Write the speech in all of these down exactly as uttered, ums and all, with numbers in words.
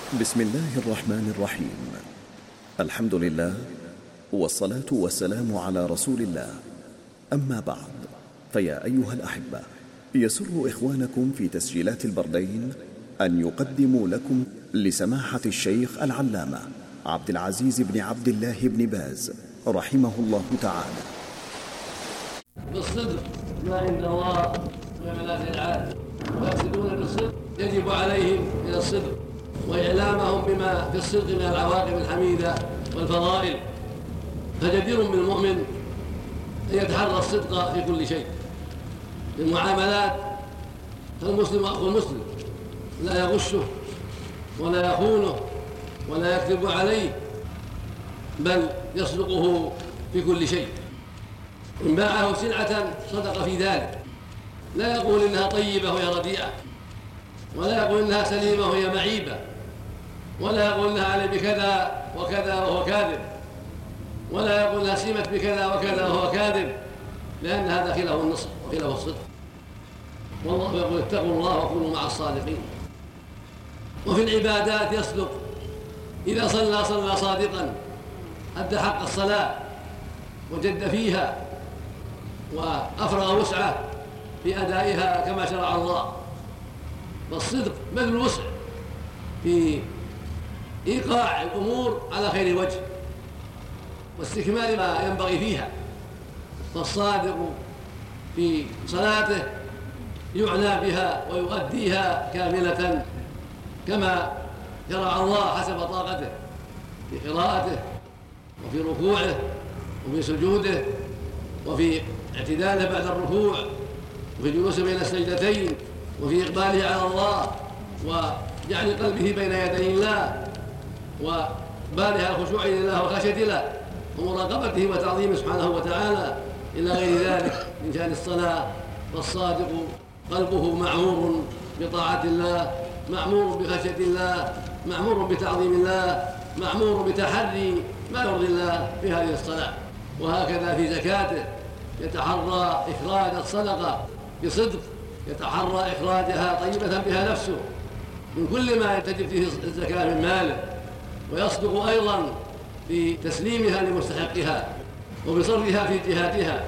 بسم الله الرحمن الرحيم. الحمد لله والصلاة والسلام على رسول الله، أما بعد، فيا أيها الأحبة، يسر إخوانكم في تسجيلات البردين أن يقدموا لكم لسماحة الشيخ العلامة عبد العزيز بن عبد الله بن باز رحمه الله تعالى. بالصدق ما عند الله ومنازل العالم، ويقصدون بالصدق يجب عليهم إلى الصدق وإعلامهم بما في الصدق من العواقب الحميدة والفضائل. فجدير بالمؤمن أن يتحرى الصدق في كل شيء. في المعاملات فالمسلم أخو المسلم لا يغشه ولا يخونه ولا يكذب عليه، بل يصدقه في كل شيء. إن باعه سلعة صدق في ذلك، لا يقول إنها طيبة وهي رديئة، ولا يقول إنها سليمة وهي معيبة، ولا يقول إنها علي بكذا وكذا وهو كاذب، ولا يقول إنها سمت بكذا وكذا وهو كاذب، لأن هذا خلاف النصح وخلاف الصدق. والله يقول اتقوا الله وكونوا مع الصادقين. وفي العبادات يصدق، إذا صلى صلى صادقا، أدى حق الصلاة وجد فيها وأفرغ وسعه في أدائها كما شرع الله. فالصدق بذل الوسع في إيقاع الأمور على خير وجه واستكمال ما ينبغي فيها. فالصادق في صلاته يعنى بها ويؤديها كاملة كما شرع الله حسب طاقته، في قراءته وفي ركوعه وفي سجوده وفي اعتداله بعد الركوع وفي جلوسه بين السجدتين وفي إقباله على الله وجعل قلبه بين يدي الله وإقباله على الخشوع لله وخشية له ومراقبته وتعظيمه سبحانه وتعالى إلى غير ذلك من شأن الصلاة. فالصادق قلبه معمور بطاعة الله، معمور بخشية الله، معمور بتعظيم الله، معمور بتحري ما يرضي الله في هذه الصلاة. وهكذا في زكاته يتحرى إخراج الصدقة بصدق، يتحرى إخراجها طيبة بها نفسه من كل ما تجب فيه الزكاة من ماله، ويصدق أيضا في تسليمها لمستحقها وبصرفها في جهاتها.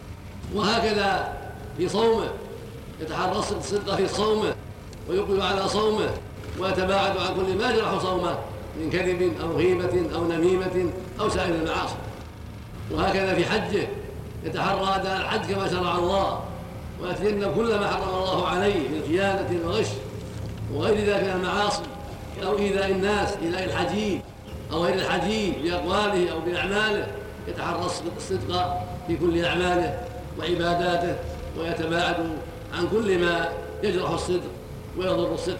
وهكذا في صومه يتحرى الصدق في صومه ويقبل على صومه ويتباعد عن كل ما يجرح صومه من كذب أو غيبة أو نميمة أو سائر المعاصي. وهكذا في حجه يتحرى أداء الحج كما شرع الله ويتجنب كل ما حرم الله عليه من خيانة وغش وغير ذلك من المعاصي أو إيذاء الناس، إيذاء الحجيج أو غير الحجيج بأقواله أو بأعماله. يتحرى الصدق في كل أعماله وعباداته ويتباعد عن كل ما يجرح الصدق ويضر الصدق.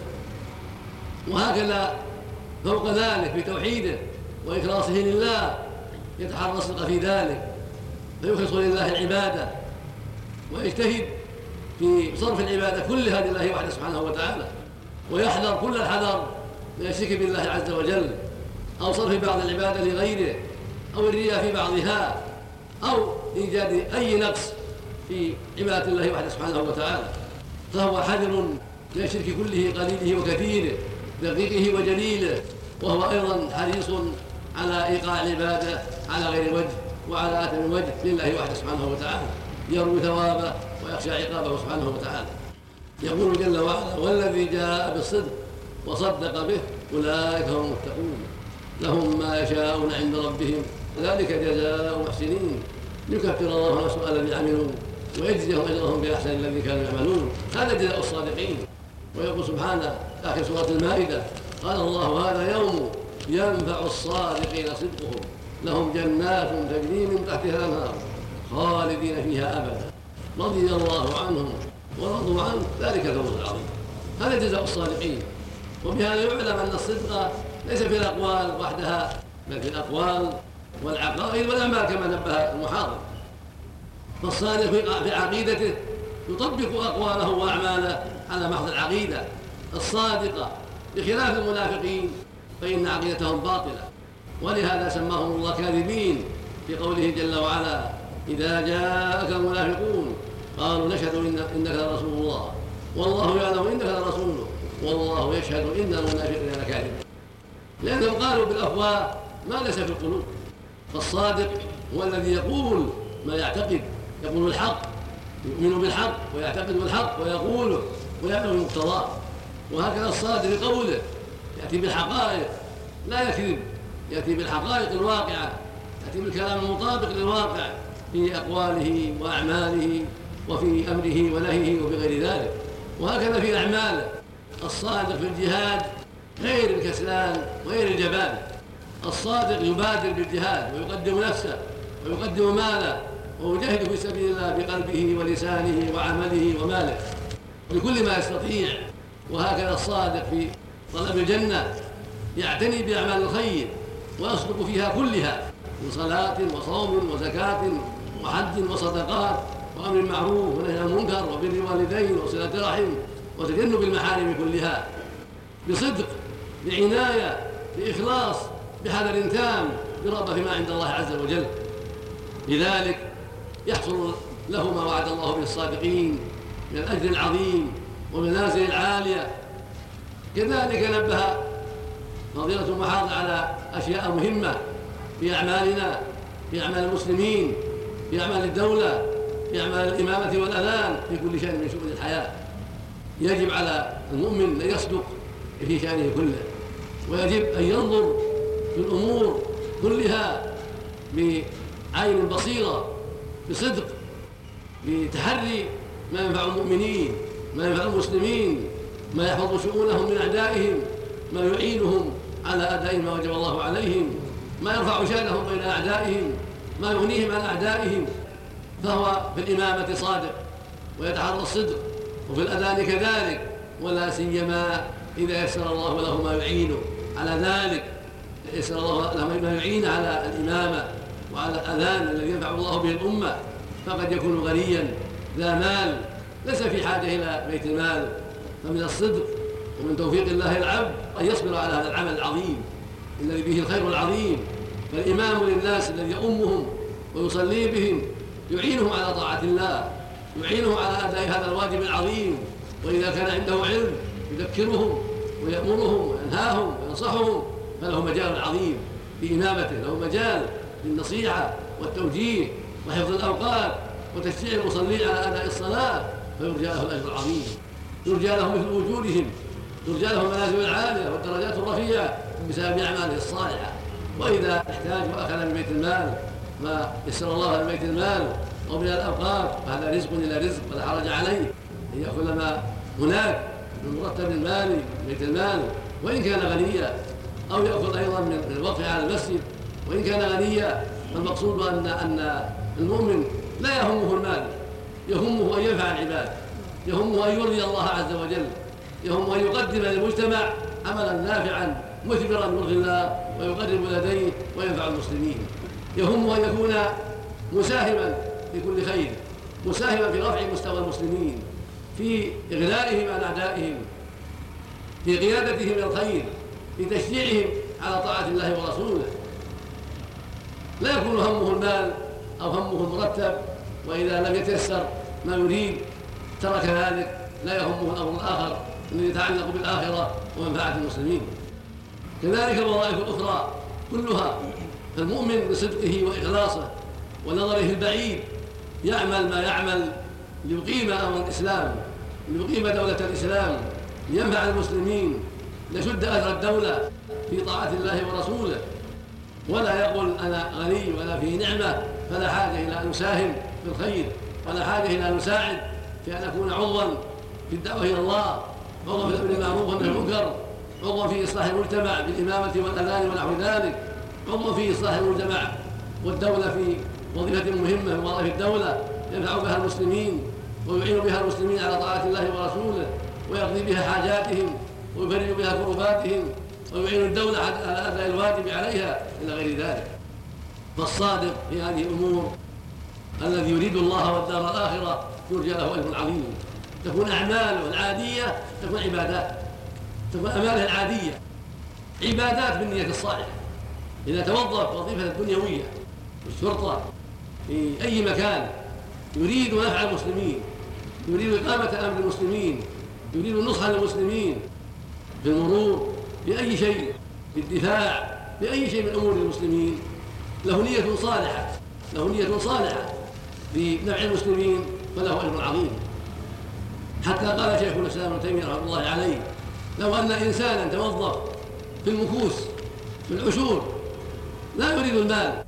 وهكذا فوق ذلك في توحيده وإخلاصه لله يتحرى الصدق في ذلك، فيخلص لله العبادة ويجتهد في صرف العبادة كلها لله وحده سبحانه وتعالى، ويحذر كل الحذر من الشرك بالله عز وجل أو صرف بعض العبادة لغيره أو الرياء في بعضها أو إيجاد أي نقص في عبادة الله وحده سبحانه وتعالى. فهو حذر من الشرك كله قليله وكثيره، دقيقه وجليله، وهو أيضا حريص على إيقاع العبادة على غير وجه وعلى آثم وجه لله وحده سبحانه وتعالى، يروي ثوابه ويخشى عقابه سبحانه وتعالى. يقول جل وعلا: والذي جاء بالصدق وصدق به أولئك هم المتقون لهم ما يشاءون عند ربهم ذلك جزاء المحسنين يكفر الله عن سوء الذي عملوا ويجزيهم أجرهم بأحسن الذي كانوا يعملون. هذا جزاء الصادقين. ويقول سبحانه آخر سورة المائدة: قال الله هذا يوم ينفع الصادقين صدقهم لهم جنات تجري من تحتها الأنهار خالدين فيها أبدا رضي الله عنهم ورضوا عنه ذلك الفوز العظيم. هذا جزاء الصادقين. وبهذا يعلم أن الصدق ليس في الأقوال وحدها، بل في الأقوال والعقائد والأعمال كما نبه المحاضر. فالصادق في عقيدته يطبق أقواله وأعماله على محض العقيدة الصادقة، بخلاف المنافقين فإن عقيدتهم باطلة. ولهذا سماهم الله كاذبين في قوله جل وعلا: إذا جاءك المنافقون قالوا نشهد إنك لرسول الله والله يعلم إنك لرسوله والله يشهد إن المنافقين لكاذبون. لأنهم قالوا بالأفواه ما ليس في القلوب. فالصادق هو الذي يقول ما يعتقد، يقول الحق، يؤمن بالحق ويعتقد بالحق ويقوله ويعمل بمقتضاه. وهكذا الصادق بقوله يأتي بالحقائق لا يكذب، يأتي بالحقائق الواقعة، يأتي بالكلام المطابق للواقع في أقواله وأعماله وفي أمره ونهيه وبغير ذلك. وهكذا في أعماله. الصادق في الجهاد غير الكسلان وغير الجبان. الصادق يبادر بالجهاد ويقدم نفسه ويقدم ماله ويجاهد في سبيل الله بقلبه ولسانه وعمله وماله بكل ما يستطيع. وهكذا الصادق في طلب الجنة يعتني بأعمال الخير ويصدق فيها كلها من صلاة وصوم وزكاة وحج وصدقات وأمر معروف ونهي عن المنكر وبر الوالدين وصلة رحم وتجنب المحارم كلها، بصدق، بعناية، بإخلاص، بحذر تام، برغبة فيما عند الله عز وجل. لذلك يحصل له ما وعد الله به الصادقين من الأجر العظيم والمنازل العالية. كذلك نبه فضيلة المحافظ على أشياء مهمة في أعمالنا، في أعمال المسلمين، في أعمال الدولة، في أعمال الإمامة والأذان، في كل شيء من شؤون الحياة. يجب على المؤمن أن يصدق في شأنه كله، ويجب أن ينظر في الأمور كلها بعين بصيرة، بصدق، بتحري ما ينفع المؤمنين، ما ينفع المسلمين، ما يحفظ شؤونهم من أعدائهم، ما يعينهم على أداء ما وجب الله عليهم، ما يرفع شأنهم بين أعدائهم، ما يغنيهم عن أعدائهم. فهو في الإمامة صادق ويتحرى الصدق، وفي الأذان كذلك، ولا سيما إذا يسر الله له ما يعينه على ذلك، يسر الله له ما يعين على الإمامة وعلى الأذان الذي ينفع الله به الأمة. فقد يكون غنيا ذا مال ليس في حاجة إلى بيت المال. فمن الصدق ومن توفيق الله العبد أن يصبر على هذا العمل العظيم الذي به الخير العظيم. فالإمام للناس الذي يؤمهم ويصلي بهم يعينهم على طاعة الله، يعينهم على أداء هذا الواجب العظيم. وإذا كان عنده علم يذكرهم ويأمرهم وينهاهم وينصحهم، فله مجال عظيم في إمامته، له مجال للنصيحة والتوجيه وحفظ الأوقات وتشجيع المصلين على أداء الصلاة، فيرجى له الأجر العظيم، يرجى له مثل وجودهم، يرجى له المنازل العالية والدرجات الرفيعة بسبب أعماله الصالحة. وإذا احتاج وأخذ من بيت المال ما يسر الله من بيت المال أو من الأوقات، فهذا رزق إلى رزق ولا حرج عليه أن يأخذ ما هناك من مرتب المال من بيت المال وإن كان غنيا، أو يأخذ أيضا من الوقف على المسجد وإن كان غنيا. فالمقصود أن أن المؤمن لا يهمه المال، يهمه أن ينفع العباد، يهمه أن يرضي الله عز وجل، يهمه أن يقدم للمجتمع عملا نافعا مثمرا يرضي الله ويقرب لديه وينفع المسلمين. يهمه أن يكون مساهما في كل خير، مساهما في رفع مستوى المسلمين، في إغنائهم عن أعدائهم، في قيادتهم إلى الخير، في تشجيعهم على طاعة الله ورسوله. لا يكون همه المال أو همه المرتب، وإذا لم يتيسر ما يريد ترك ذلك، لا يهمه الأمر الآخر الذي يتعلق بالآخرة ومنفعة المسلمين. كذلك الوظائف الأخرى كلها، فالمؤمن بصدقه وإخلاصه ونظره البعيد يعمل ما يعمل ليقيم أمر الإسلام، ليقيم دولة الإسلام، لينفع المسلمين، ليشد أثر الدولة في طاعة الله ورسوله. ولا يقول أنا غني ولا في نعمة فلا حاجة إلى أن أساهم في الخير، ولا حاجة إلى أن أساعد في أن أكون عضوا في الدعوة إلى الله، عضوا في الأمر بالمعروف والنهي عن المنكر، عضوا في إصلاح المجتمع بالإمامة والأذان ونحو ذلك، عضوا في إصلاح المجتمع والدولة في وظيفة مهمة من وظائف الدولة ينفع بها المسلمين ويعين بها المسلمين على طاعة الله ورسوله، ويقضي بها حاجاتهم ويفرج بها كرباتهم، ويعين الدولة على أداء الواجب عليها إلى غير ذلك. فالصادق في هذه الأمور الذي يريد الله والدار الآخرة يرجى له أجر عظيم. تكون أعماله العادية تكون عبادات، تكون أعماله العادية عبادات بالنية الصالحة. إذا توظف وظيفة الدنيوية في الشرطة في أي مكان يريد نفع المسلمين، يريد إقامة أمر المسلمين، يريد النصح للمسلمين في المرور في أي شيء، في الدفاع بأي شيء من أمور المسلمين له نية صالحة له نية صالحة في نفع المسلمين فله أجر عظيم. حتى قال شيخ الإسلام ابن تيمية رحمه الله عليه: لو أن إنسانا توظف في المكوس في العشور لا يريد المال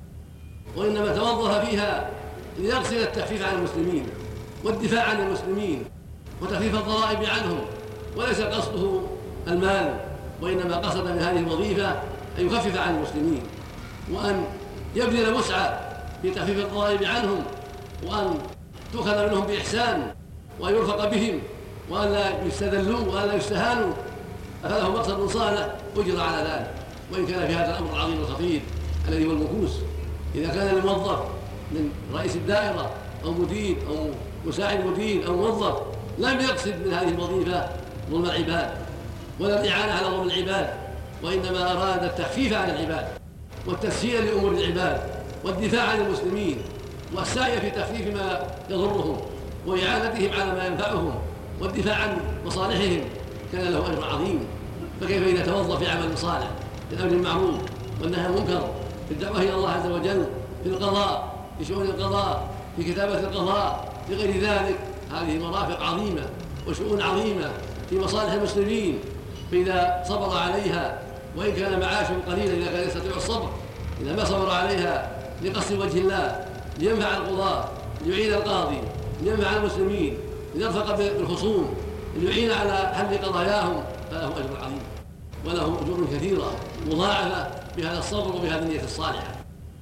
وإنما توظف فيها ليقصد التخفيف عن المسلمين والدفاع عن المسلمين وتخفيف الضرائب عنهم، وليس قصده المال وإنما قصد من هذه الوظيفة أن يخفف عن المسلمين وأن يبذل وسعة في تخفيف الضرائب عنهم وأن تؤخذ منهم بإحسان وأن يرفق بهم وأن لا يستذلوا وأن لا يستهانوا، فله مقصد صالح أجر على ذلك. وإن كان في هذا الأمر العظيم الخطير الذي هو المكوس، إذا كان الموظف من رئيس الدائرة أو مدير أو مساعد مدير أو موظف لم يقصد من هذه الوظيفة ظلم العباد ولا الإعانة على ظلم العباد، وإنما أراد التخفيف عن العباد والتسهيل لأمور العباد والدفاع عن المسلمين والسعي في تخفيف ما يضرهم وإعانتهم على ما ينفعهم والدفاع عن مصالحهم، كان له أجر عظيم. فكيف إذا توظف في عمل صالح في الأمر المعروف والنهي عن المنكر، في الدعوة إلى الله عز وجل، في القضاء، في شؤون القضاء، في كتابة القضاء، في غير ذلك. هذه مرافق عظيمة وشؤون عظيمة في مصالح المسلمين، فإذا صبر عليها وإن كان معاشه قليلا إذا كان يستطيع الصبر، إذا ما صبر عليها لقصد وجه الله لينفع القضاة ليعين القاضي لينفع المسلمين ليرفق بالخصوم ليعين على حل قضاياهم، فله أجر عظيم وله أجور كثيرة مضاعفة بهذا الصبر وبهذه النية الصالحة.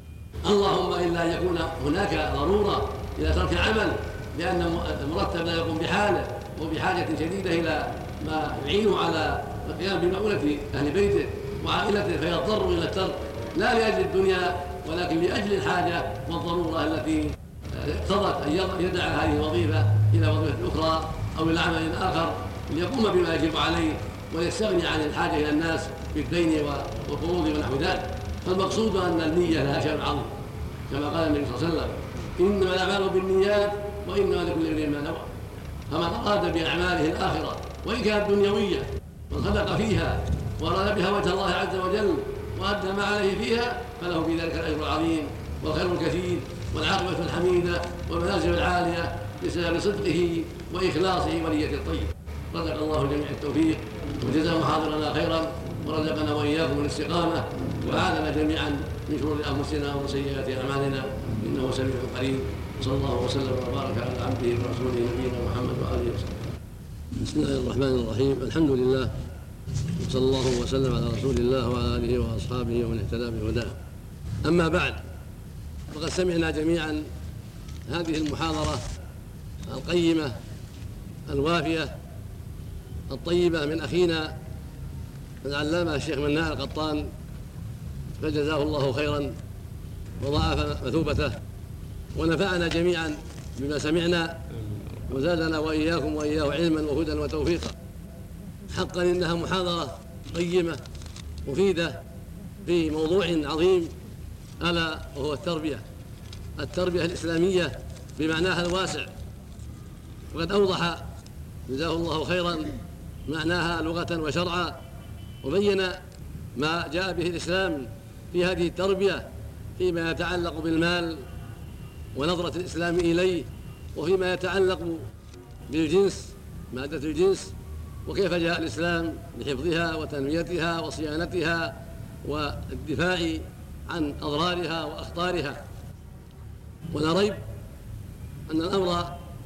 اللهم إلا أن يكون هناك ضرورة إلى ترك عمل لأن المرتب لا يقوم بحاله وبحاجة شديدة إلى ما يعينه على القيام بمؤونة أهل بيته وعائلته فيضطر إلى الترك، لا لأجل الدنيا ولكن لأجل الحاجة والضرورة التي اقتضت أن يدع هذه الوظيفة إلى وظيفة أخرى أو إلى عمل آخر ليقوم بما يجب عليه ويستغني عن الحاجة إلى الناس بالدين والقروض ونحو ذلك. فالمقصود أن النية لها شأن عظيم كما قال النبي صلى الله عليه وسلم: إنما الأعمال بالنيات وإنما لكل امرئ ما نوى. فمن أراد بأعماله الآخرة وإن كانت دنيوية وصدق فيها وأراد بها وجه الله عز وجل وأدى ما عليه فيها فله في ذلك الأجر العظيم والخير الكثير والعاقبة الحميدة والمنازل العالية بسبب صدقه وإخلاصه ونيته الطيبة. رزق الله جميع التوفيق وجزاه محاضرنا خيرا ورزقنا وإياكم الاستقامة وأعاذنا جميعا من شرور أنفسنا ومن سيئات أعمالنا إنه سميع قريب. صلى الله وسلم وبارك على عبده ورسوله نبينا محمد وآله وسلم. بسم الله الرحمن الرحيم. الحمد لله وصلى الله وسلم على رسول الله وعلى آله وأصحابه ومن اهتدى بهداه. أما بعد، فقد سمعنا جميعا هذه المحاضرة القيمة الوافية الطيبة من أخينا العلامة الشيخ مناع القطان، فجزاه الله خيرا وضاعف مثوبته ونفعنا جميعا بما سمعنا وزادنا وإياكم وإياه علما وهدى وتوفيقا. حقا إنها محاضرة قيمة مفيدة في موضوع عظيم ألا وهو التربية التربية الإسلامية بمعناها الواسع، وقد أوضح جزاه الله خيرا معناها لغة وشرعا وبين ما جاء به الإسلام في هذه التربية فيما يتعلق بالمال ونظرة الإسلام إليه، وفيما يتعلق بالجنس مادة الجنس وكيف جاء الإسلام لحفظها وتنميتها وصيانتها والدفاع عن أضرارها وأخطارها. ولا ريب أن الأمر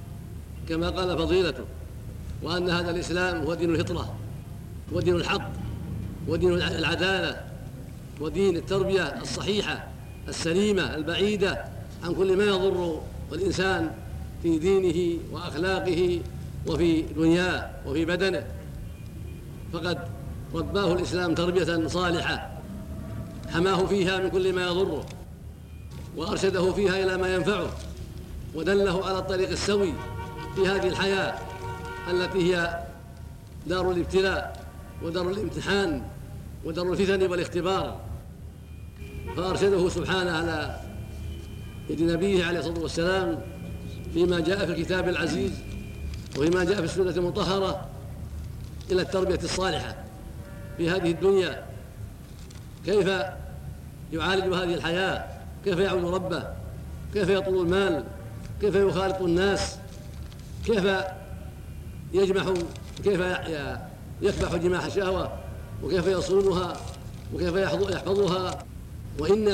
كما قال فضيلته، وأن هذا الإسلام هو دين الفطرة ودين الحق ودين العدالة ودين التربية الصحيحة السليمة البعيدة عن كل ما يضر الإنسان في دينه وأخلاقه وفي دنياه وفي بدنه. فقد رباه الإسلام تربية صالحة، حماه فيها من كل ما يضره وأرشده فيها إلى ما ينفعه ودله على الطريق السوي في هذه الحياة التي هي دار الابتلاء ودار الامتحان ودار الفتن والاختبار. فأرشده سبحانه على يد نبيه عليه الصلاة والسلام فيما جاء في الكتاب العزيز وفيما جاء في السنة المطهرة إلى التربية الصالحة في هذه الدنيا كيف يعالج هذه الحياة، كيف يعبد ربه، كيف يطلب المال، كيف يخالط الناس، كيف يجمح، كيف يكبح جماح الشهوة، وكيف يصونها، وكيف يحفظها. وإن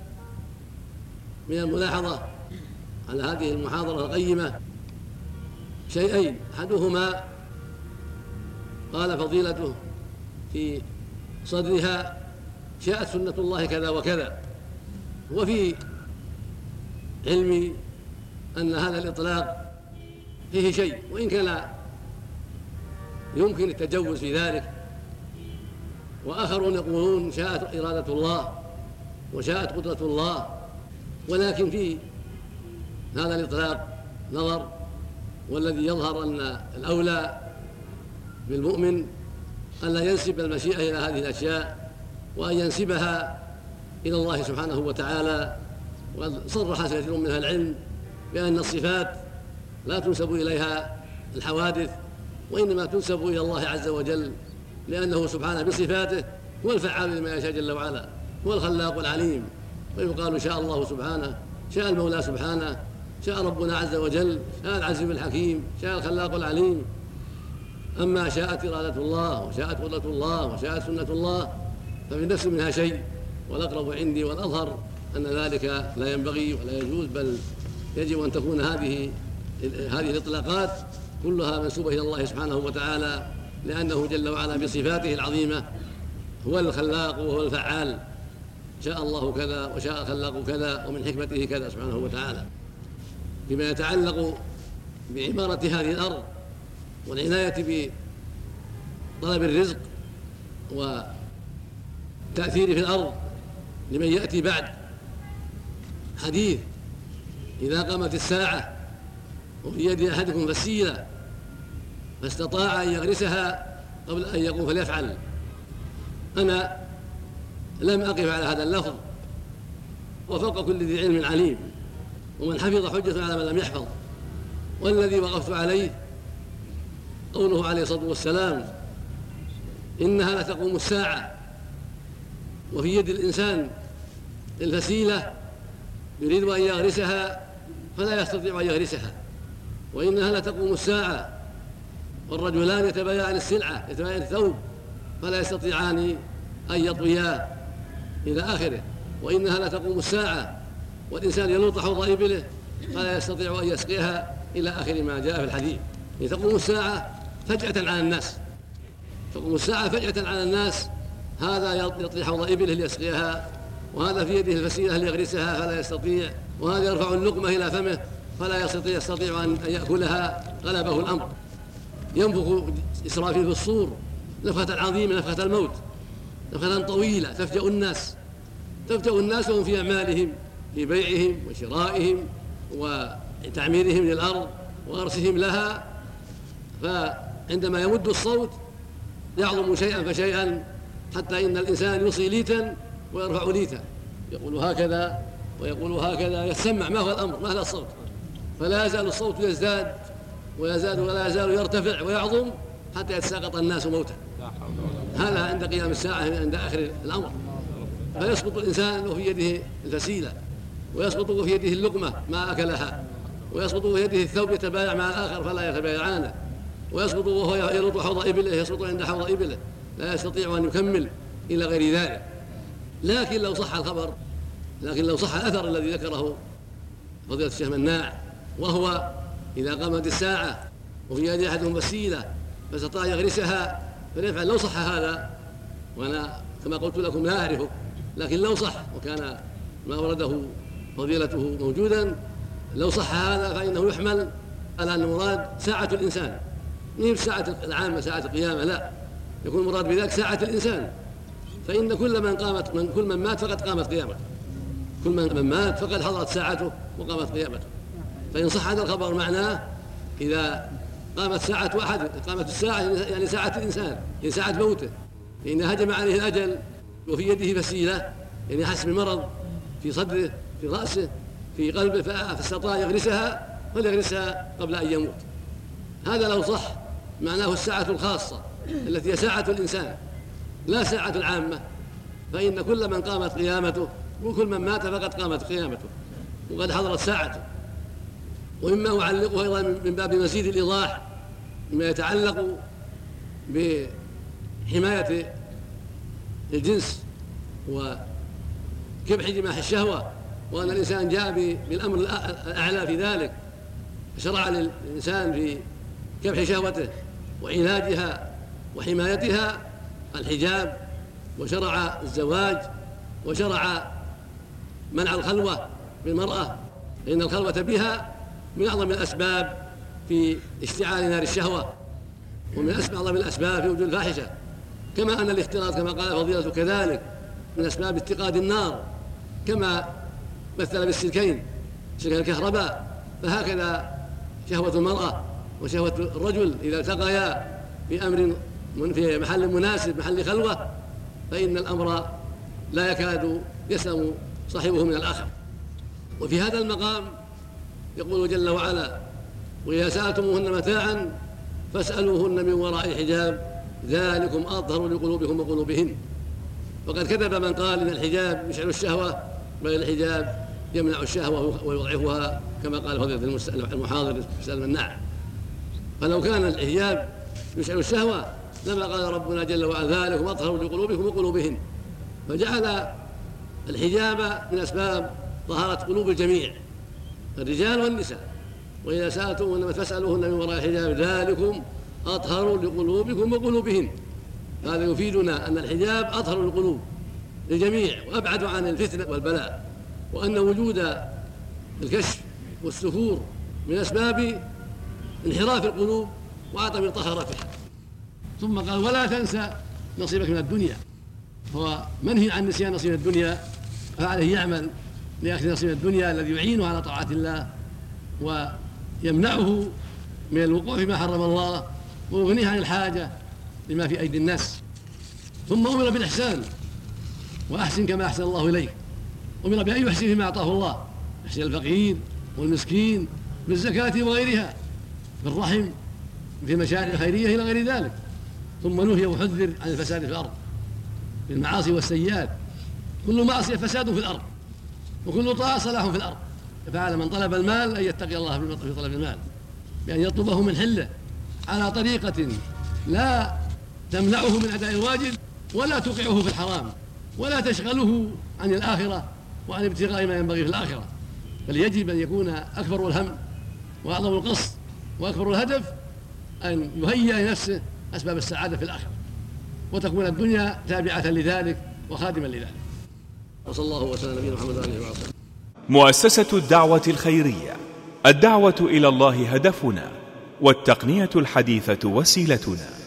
من الملاحظة على هذه المحاضرة القيمة شيئين، أحدهما قال فضيلته في صدرها شاءت سنة الله كذا وكذا، وفي علمي أن هذا الإطلاق فيه شيء، وإن كان يمكن التجوز في ذلك. وآخرون يقولون شاءت إرادة الله وشاءت قدرة الله، ولكن في هذا الإطلاق نظر، والذي يظهر أن الأولى بالمؤمن أن لا ينسب المشيئة إلى هذه الأشياء، وأن ينسبها إلى الله سبحانه وتعالى. وقد صرح كثير من أهل العلم بأن الصفات لا تنسب إليها الحوادث، وإنما تنسب إلى الله عز وجل، لأنه سبحانه بصفاته هو الفعال لما يشاء جل وعلا، هو الخلاق العليم. ويقال شاء الله سبحانه، شاء المولى سبحانه، شاء ربنا عز وجل، شاء العزيز الحكيم، شاء الخلاق العليم. أما شاءت إرادة الله وشاءت قدرة الله وشاءت سنة الله ففي نفس منها شيء، والأقرب عندي والأظهر أن ذلك لا ينبغي ولا يجوز، بل يجب أن تكون هذه هذه الإطلاقات كلها منسوبة إلى الله سبحانه وتعالى، لأنه جل وعلا بصفاته العظيمة هو الخلاق وهو الفعال. شاء الله كذا وشاء الخلاق كذا، ومن حكمته كذا سبحانه وتعالى. فيما يتعلق بعمارة هذه الأرض والعناية بطلب الرزق والتأثير في الأرض لمن يأتي بعد، حديث إذا قامت الساعة وفي يد أحدكم فسيلة فاستطاع أن يغرسها قبل أن يقوم فليفعل. أنا لم أقف على هذا اللفظ، وفوق كل ذي علم عليم، ومن حفظ حجة على من لم يحفظ. والذي وقفت عليه قوله عليه الصلاة والسلام إنها لتقوم الساعة وفي يد الإنسان الفسيلة يريد أن يغرسها فلا يستطيع أن يغرسها، وإنها لتقوم الساعة والرجلان يتبايعان السلعة يتبايعان الثوب فلا يستطيعان أن يطوياه إلى آخره، وإنها لتقوم الساعة والإنسان يلوط حوض إبله فلا يستطيع أن يسقيها إلى آخر ما جاء في الحديث. تقوم الساعة فجأة على الناس، تقوم الساعة فجأة على الناس، هذا يطي حوض إبله ليسقيها، وهذا في يده الفسيلة ليغرسها فلا يستطيع، وهذا يرفع اللقمة إلى فمه فلا يستطيع, يستطيع أن يأكلها، غلبه الأمر. ينفخ إسرافيل في الصور نفخة عظيمة، نفخة الموت، نفخة طويلة تفجأ الناس، تفجأ الناس وهم في أعمالهم، في بيعهم وشرائهم وتعميرهم للأرض وغرسهم لها. فعندما يمد الصوت يعظم شيئا فشيئا، حتى إن الإنسان يوصي ليتا ويرفع ليتا، يقول هكذا ويقول هكذا، يسمع ما هو الأمر، ما هو الصوت، فلا يزال الصوت يزداد ويزداد ولا يزال يرتفع ويعظم حتى يتساقط الناس موتا. هذا عند قيام الساعة، عند آخر الأمر. فيسقط الإنسان وفي يده الفسيلة، ويسقط في يده اللقمة ما أكلها، ويسقط في يده الثوب يتبايع مع الآخر فلا يتبايعانه، ويسقط وهو يلوط حوض إبله، يسقط عند حوض إبله لا يستطيع أن يكمل إلى غير ذلك. لكن لو صح الخبر، لكن لو صح الأثر الذي ذكره فضيلة الشيخ مناع، وهو إذا قامت الساعة وفي يد أحدهم فسيلة فاستطاع يغرسها فليفعل. لو صح هذا، وأنا كما قلت لكم لا أعرفه، لكن لو صح وكان ما ورده فضيلته موجودا، لو صح هذا فإنه يحمل على أن المراد ساعة الإنسان، مش ساعة العامة ساعة القيامة، لا، يكون المراد بذلك ساعة الإنسان. فإن كل من قامت من كل من مات فقد قامت قيامته، كل من مات فقد حضرت ساعته وقامت قيامته. فإن صح هذا الخبر معناه إذا قامت ساعة أحد، قامت الساعة يعني ساعة الإنسان، يعني ساعة موته، لأن هجم عليه الأجل وفي يده فسيلة، يعني حسب المرض في صدره في رأسه في قلبه فاستطاع يغرسها فليغرسها قبل أن يموت. هذا لو صح معناه الساعة الخاصة التي هي ساعة الإنسان، لا ساعة العامة فإن كل من قامت قيامته وكل من مات فقد قامت قيامته وقد حضرت ساعته. ومما أعلقه أيضا من باب مزيد الإيضاح مما يتعلق بحماية الجنس وكبح جماح الشهوة، وأن الإنسان جاء بالأمر الأعلى في ذلك، فشرع للإنسان في كبح شهوته وعلاجها وحمايتها الحجاب، وشرع الزواج، وشرع منع الخلوة بالمرأة، لأن الخلوة بها من أعظم الأسباب في اشتعال نار الشهوة، ومن أعظم الأسباب في وجود الفاحشة، كما أن الاختلاط كما قال فضيلة كذلك من أسباب اتقاد النار، كما مثل بالسلكين سلك الكهرباء، فهكذا شهوة المرأة وشهوة الرجل إذا التقيا بأمر في محل مناسب محل خلوة فإن الأمر لا يكاد يسلم صاحبه من الآخر. وفي هذا المقام يقول جل وعلا: وإذا سألتموهن متاعا فاسألوهن من وراء حجاب ذلكم أطهر لقلوبكم وقلوبهن. وقد كذب من قال إن الحجاب يشعل الشهوة، بل الحجاب يمنع الشهوة ويضعفها، كما قال فضيلة المحاضر في سلم النعم. فلو كان الحجاب يشعل الشهوة لما قال ربنا جل وعلا: ذلكم أطهر لقلوبكم وقلوبهن. فجعل الحجاب من أسباب طهارة قلوب الجميع الرجال والنساء. وإذا سألتموهن فاسألوهن من وراء حجاب ذلكم أطهر لقلوبكم وقلوبهن. هذا يفيدنا أن الحجاب أطهر للقلوب للجميع وأبعد عن الفتنة والبلاء، وأن وجود الكشف والسفور من أسباب انحراف القلوب وعدم طهارتها. ثم قال: ولا تنسى نصيبك من الدنيا. هو منهي عن نسيان نصيب الدنيا، فعليه يعمل لأخذ نصيب الدنيا الذي يعينه على طاعة الله ويمنعه من الوقوع فيما حرم الله ويغنيه عن الحاجة لما في أيدي الناس. ثم أمر بالإحسان: وأحسن كما أحسن الله إليك. أمر بأن يحسن فيما أعطاه الله، يحسن الفقير والمسكين بالزكاة وغيرها، بالرحم، في المشاريع الخيرية إلى غير ذلك. ثم نهي وحذر عن الفساد في الأرض بالمعاصي والسيئات. كل معصية فساد في الأرض، وكل طاعة صلاح في الأرض. فعلى من طلب المال أن يتقي الله في طلب المال بأن يطلبه من حله على طريقة لا تمنعه من أداء الواجب ولا توقعه في الحرام ولا تشغله عن الآخرة وعن ابتغاء ما ينبغي في الآخرة. بل يجب أن يكون أكبر الهم وأعظم القصد وأكبر الهدف أن يهيئ لنفسه أسباب السعادة في الآخرة، وتكون الدنيا تابعة لذلك وخادما لذلك. وصلى الله وسلم على نبينا محمد وعلى آله وصحبه. مؤسسة الدعوة الخيرية، الدعوة إلى الله هدفنا، والتقنية الحديثة وسيلتنا.